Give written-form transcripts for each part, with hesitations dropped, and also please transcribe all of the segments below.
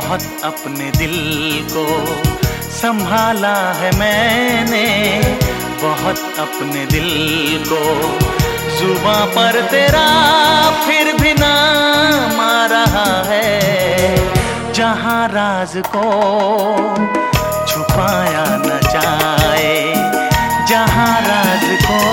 बहुत अपने दिल को संभाला है मैंने, बहुत अपने दिल को। जुबां पर तेरा फिर भी नाम आ रहा है, जहां राज को छुपाया न जाए, जहां राज को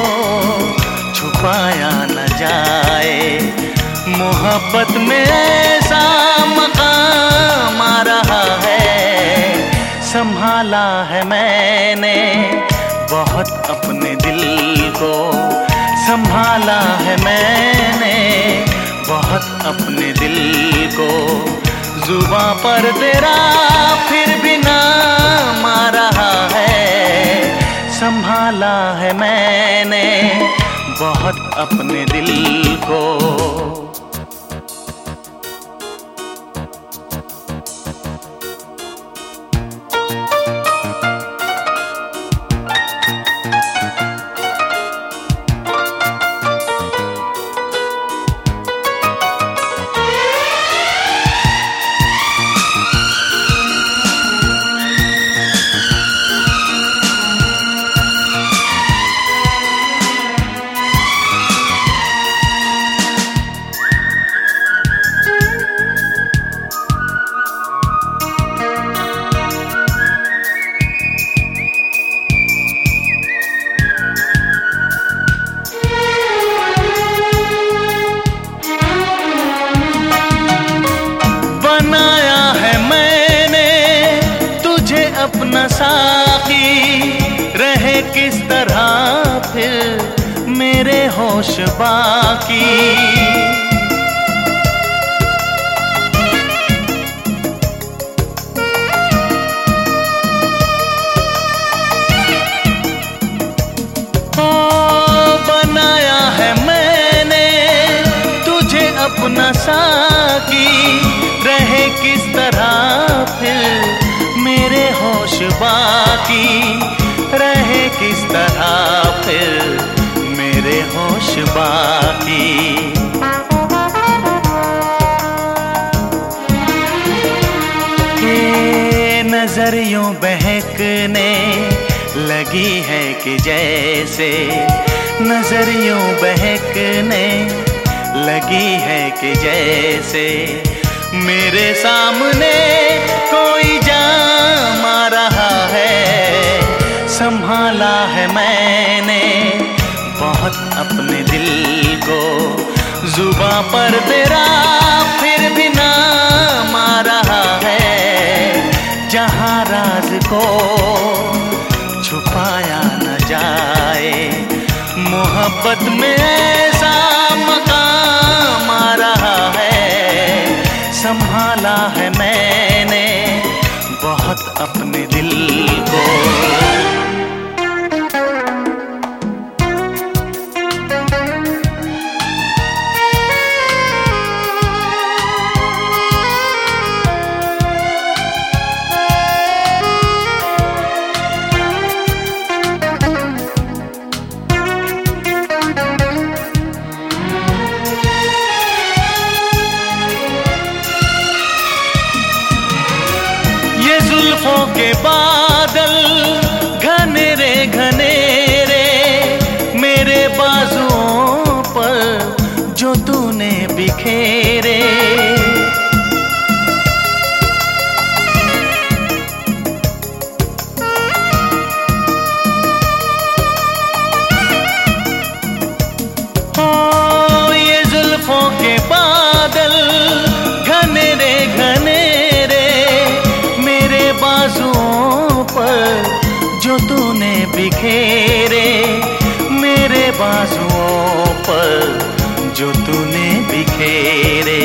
छुपाया न जाए। मोहब्बत में ऐसा मकाम आ रहा है, संभाला है मैंने बहुत अपने दिल को, संभाला है मैंने बहुत अपने दिल को। जुबां पर तेरा फिर भी नाम आ रहा है, संभाला है मैंने बहुत अपने दिल को। अपना साथी रहे किस तरह फिर मेरे होश बाकी। ओ बनाया है मैंने तुझे अपना साथी, रहे किस तरह फिर मेरे होश बाकी, रहे किस तरह फिर मेरे होश बाकी। के नजर यूं बहकने लगी है कि जैसे, नजर यूं बहकने लगी है कि जैसे मेरे सामने कोई जाम आ रहा है, संभाला है मैंने बहुत अपने दिल को। जुबां पर तेरा फिर भी नाम आ रहा है, जहां राज को छुपाया न जाए। मोहब्बत में ऐसा मकाम आ रहा है, संभाला है मैंने बहुत अपने दिल को। जुल्फों के बादल घनेरे घनेरे मेरे बाजुओं पर जो तूने बिखेरे। ओ ये जुल्फों के बादल घनेरे घनेरे बाजुओं पर जो तूने बिखेरे, मेरे बाजुओं पर जो तूने बिखेरे।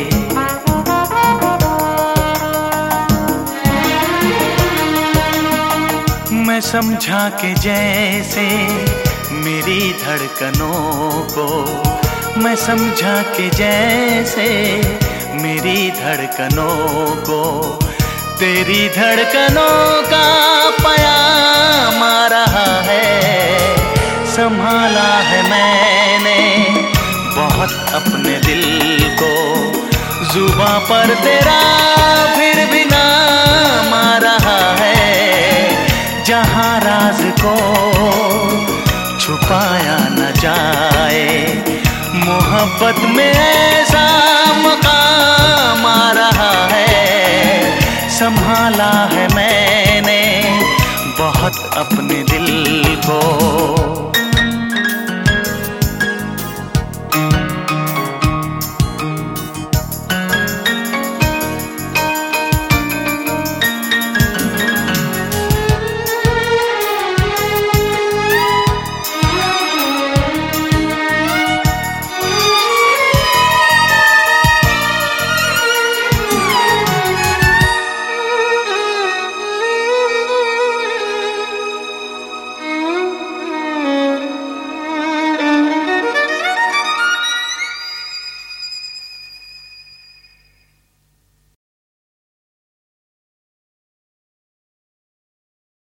मैं समझा कि जैसे मेरी धड़कनों को, मैं समझा कि जैसे मेरी धड़कनों को तेरी धड़कनों का पयाम आ रहा है, संभाला है मैंने बहुत अपने दिल को। जुबां पर तेरा मोहब्बत में ऐसा मकाम आ रहा है, संभाला है मैंने बहुत अपने दिल को।